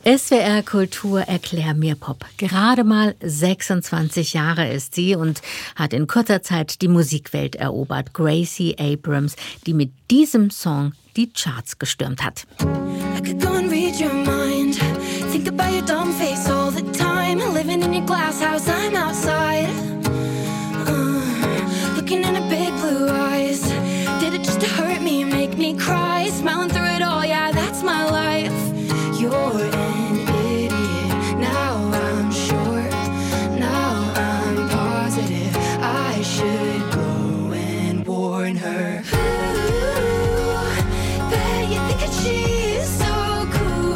SWR Kultur Erklär mir Pop. Gerade mal 26 Jahre ist sie und hat in kurzer Zeit die Musikwelt erobert. Gracie Abrams, die mit diesem Song die Charts gestürmt hat. I could go and read your mind. Think about your dumb face all the time. Living in your glass house, I'm outside. Looking into big blue eyes. Did it just to hurt me, make me cry? Smiling through it all, yeah, that's my life. You're an idiot. Now I'm sure. Now I'm positive. I should go and warn her. Ooh, bet you think that she's so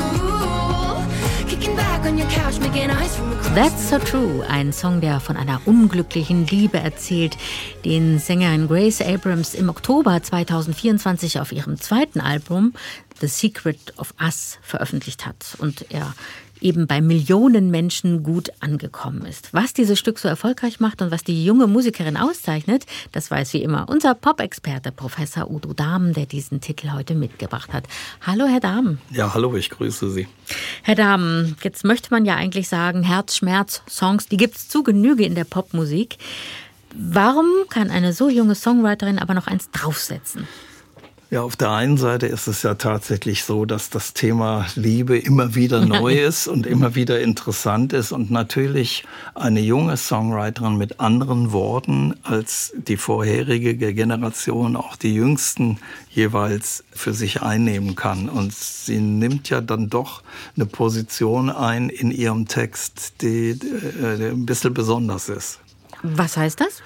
cool. Kicking back on your couch, making eyes from across. That's so true. Ein Song, der von einer unglücklichen Liebe erzählt, den Sängerin Gracie Abrams im Oktober 2024 auf ihrem zweiten Album The Secret of Us veröffentlicht hat und er eben bei Millionen Menschen gut angekommen ist. Was dieses Stück so erfolgreich macht und was die junge Musikerin auszeichnet, das weiß wie immer unser Pop-Experte Professor Udo Dahmen, der diesen Titel heute mitgebracht hat. Hallo, Herr Dahmen. Ja, hallo, ich grüße Sie. Herr Dahmen, jetzt möchte man ja eigentlich sagen, Herzschmerz-Songs, die gibt's zu Genüge in der Popmusik. Warum kann eine so junge Songwriterin aber noch eins draufsetzen? Ja, auf der einen Seite ist es ja tatsächlich so, dass das Thema Liebe immer wieder neu ist und immer wieder interessant ist und natürlich eine junge Songwriterin mit anderen Worten als die vorherige Generation, auch die jüngsten jeweils für sich einnehmen kann. Und sie nimmt ja dann doch eine Position ein in ihrem Text, die ein bisschen besonders ist. Was heißt das?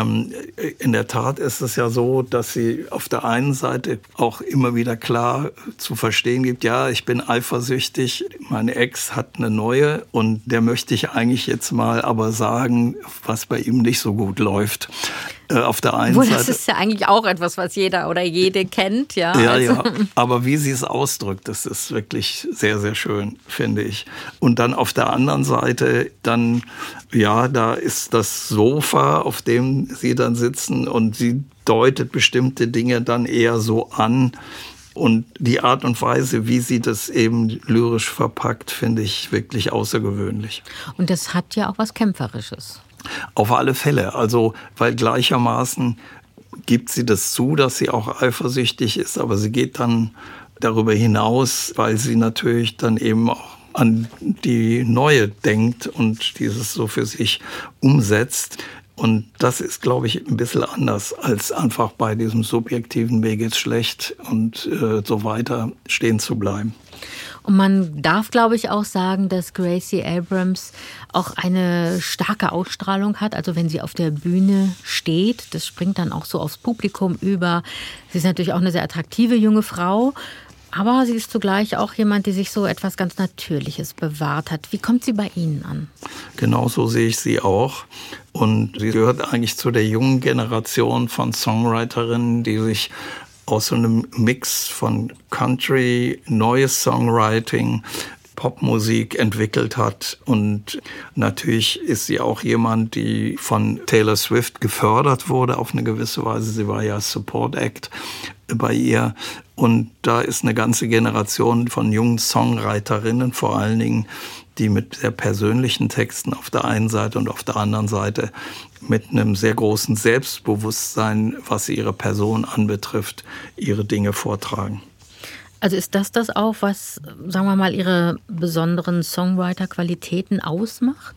In der Tat ist es ja so, dass sie auf der einen Seite auch immer wieder klar zu verstehen gibt, ja, ich bin eifersüchtig, meine Ex hat eine neue und der möchte ich eigentlich jetzt mal aber sagen, was bei ihm nicht so gut läuft. Auf der einen Seite. Das ist ja eigentlich auch etwas, was jeder oder jede kennt, ja. Ja, ja. Aber wie sie es ausdrückt, das ist wirklich sehr, sehr schön, finde ich. Und dann auf der anderen Seite, dann, ja, da ist das Sofa, auf dem sie dann sitzen und sie deutet bestimmte Dinge dann eher so an. Und die Art und Weise, wie sie das eben lyrisch verpackt, finde ich wirklich außergewöhnlich. Und das hat ja auch was Kämpferisches. Auf alle Fälle. Also, weil gleichermaßen gibt sie das zu, dass sie auch eifersüchtig ist, aber sie geht dann darüber hinaus, weil sie natürlich dann eben auch an die Neue denkt und dieses so für sich umsetzt. Und das ist, glaube ich, ein bisschen anders, als einfach bei diesem subjektiven Mir geht's schlecht und so weiter stehen zu bleiben. Und man darf, glaube ich, auch sagen, dass Gracie Abrams auch eine starke Ausstrahlung hat. Also wenn sie auf der Bühne steht, das springt dann auch so aufs Publikum über. Sie ist natürlich auch eine sehr attraktive junge Frau. Aber sie ist zugleich auch jemand, die sich so etwas ganz Natürliches bewahrt hat. Wie kommt sie bei Ihnen an? Genau so sehe ich sie auch. Und sie gehört eigentlich zu der jungen Generation von Songwriterinnen, die sich aus so einem Mix von Country, neues Songwriting, Popmusik entwickelt hat. Und natürlich ist sie auch jemand, die von Taylor Swift gefördert wurde auf eine gewisse Weise. Sie war ja Support Act bei ihr. Und da ist eine ganze Generation von jungen Songwriterinnen vor allen Dingen, die mit sehr persönlichen Texten auf der einen Seite und auf der anderen Seite mit einem sehr großen Selbstbewusstsein, was ihre Person anbetrifft, ihre Dinge vortragen. Also ist das auch, was, sagen wir mal, Ihre besonderen Songwriter-Qualitäten ausmacht?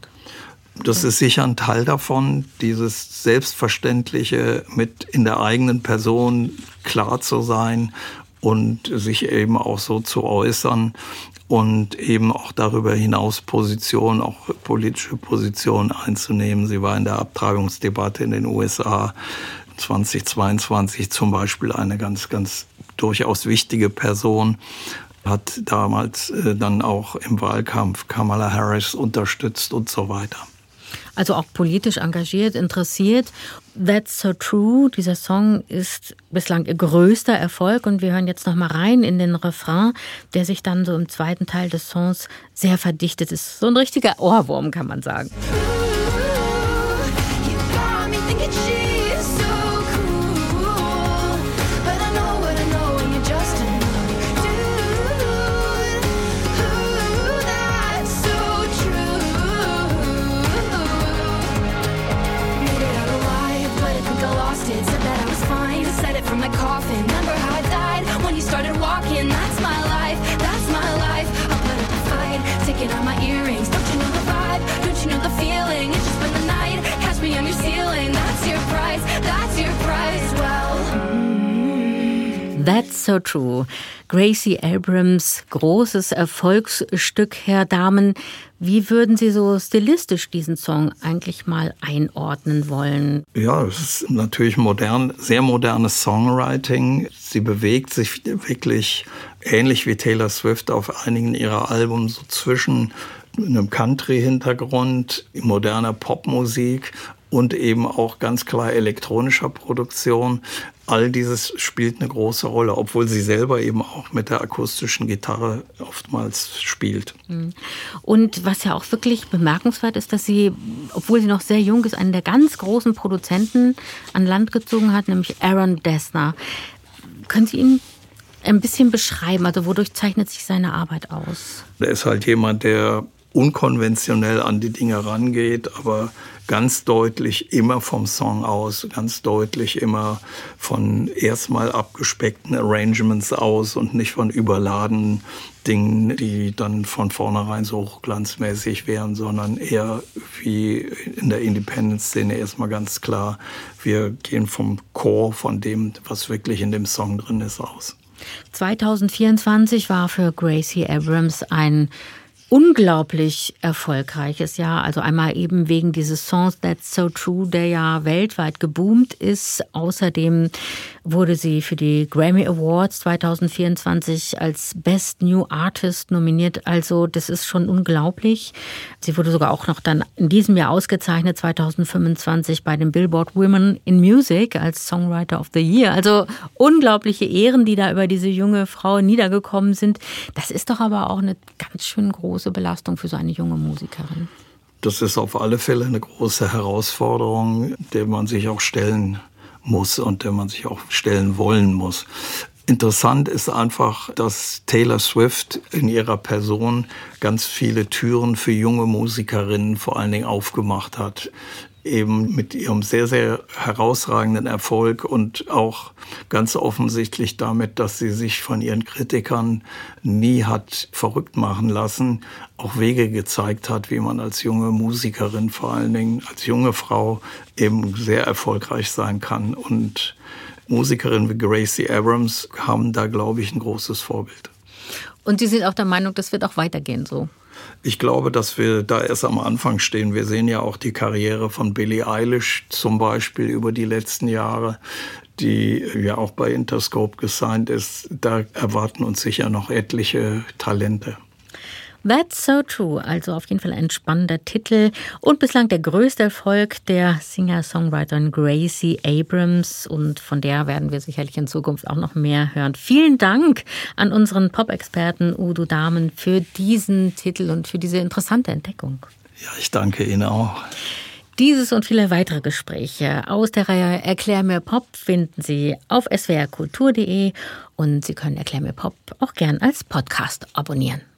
Das ist sicher ein Teil davon, dieses Selbstverständliche mit in der eigenen Person klar zu sein und sich eben auch so zu äußern und eben auch darüber hinaus Positionen, auch politische Positionen einzunehmen. Sie war in der Abtreibungsdebatte in den USA 2022 zum Beispiel eine ganz, ganz durchaus wichtige Person, hat damals dann auch im Wahlkampf Kamala Harris unterstützt und so weiter. Also auch politisch engagiert, interessiert. That's so true. Dieser Song ist bislang ihr größter Erfolg und wir hören jetzt noch mal rein in den Refrain, der sich dann so im zweiten Teil des Songs sehr verdichtet ist. So ein richtiger Ohrwurm, kann man sagen. Just That's So True. Gracie Abrams, großes Erfolgsstück, Herr Dahmen. Wie würden Sie so stilistisch diesen Song eigentlich mal einordnen wollen? Ja, es ist natürlich modern, sehr modernes Songwriting. Sie bewegt sich wirklich ähnlich wie Taylor Swift auf einigen ihrer Alben so zwischen einem Country-Hintergrund, moderner Popmusik und eben auch ganz klar elektronischer Produktion. All dieses spielt eine große Rolle, obwohl sie selber eben auch mit der akustischen Gitarre oftmals spielt. Und was ja auch wirklich bemerkenswert ist, dass sie, obwohl sie noch sehr jung ist, einen der ganz großen Produzenten an Land gezogen hat, nämlich Aaron Dessner. Können Sie ihn ein bisschen beschreiben? Also wodurch zeichnet sich seine Arbeit aus? Er ist halt jemand, der unkonventionell an die Dinge rangeht, aber ganz deutlich immer vom Song aus, ganz deutlich immer von erstmal abgespeckten Arrangements aus und nicht von überladenen Dingen, die dann von vornherein so hochglanzmäßig wären, sondern eher wie in der Independent-Szene erstmal ganz klar, wir gehen vom Core, von dem, was wirklich in dem Song drin ist, aus. 2024 war für Gracie Abrams ein unglaublich erfolgreiches Jahr. Also einmal eben wegen dieses Songs That's So True, der ja weltweit geboomt ist. Außerdem wurde sie für die Grammy Awards 2024 als Best New Artist nominiert. Also das ist schon unglaublich. Sie wurde sogar auch noch dann in diesem Jahr ausgezeichnet, 2025, bei dem Billboard Women in Music als Songwriter of the Year. Also unglaubliche Ehren, die da über diese junge Frau niedergekommen sind. Das ist doch aber auch eine ganz schön große Belastung für so eine junge Musikerin. Das ist auf alle Fälle eine große Herausforderung, der man sich auch stellen muss und der man sich auch stellen wollen muss. Interessant ist einfach, dass Taylor Swift in ihrer Person ganz viele Türen für junge Musikerinnen vor allen Dingen aufgemacht hat. Eben mit ihrem sehr, sehr herausragenden Erfolg und auch ganz offensichtlich damit, dass sie sich von ihren Kritikern nie hat verrückt machen lassen, auch Wege gezeigt hat, wie man als junge Musikerin, vor allen Dingen als junge Frau, eben sehr erfolgreich sein kann. Und Musikerinnen wie Gracie Abrams haben da, glaube ich, ein großes Vorbild. Und Sie sind auch der Meinung, das wird auch weitergehen so? Ich glaube, dass wir da erst am Anfang stehen. Wir sehen ja auch die Karriere von Billie Eilish zum Beispiel über die letzten Jahre, die ja auch bei Interscope gesigned ist. Da erwarten uns sicher noch etliche Talente. That's So True, also auf jeden Fall ein spannender Titel und bislang der größte Erfolg der Singer-Songwriterin Gracie Abrams, und von der werden wir sicherlich in Zukunft auch noch mehr hören. Vielen Dank an unseren Pop-Experten Udo Dahmen für diesen Titel und für diese interessante Entdeckung. Ja, ich danke Ihnen auch. Dieses und viele weitere Gespräche aus der Reihe Erklär mir Pop finden Sie auf swrkultur.de und Sie können Erklär mir Pop auch gern als Podcast abonnieren.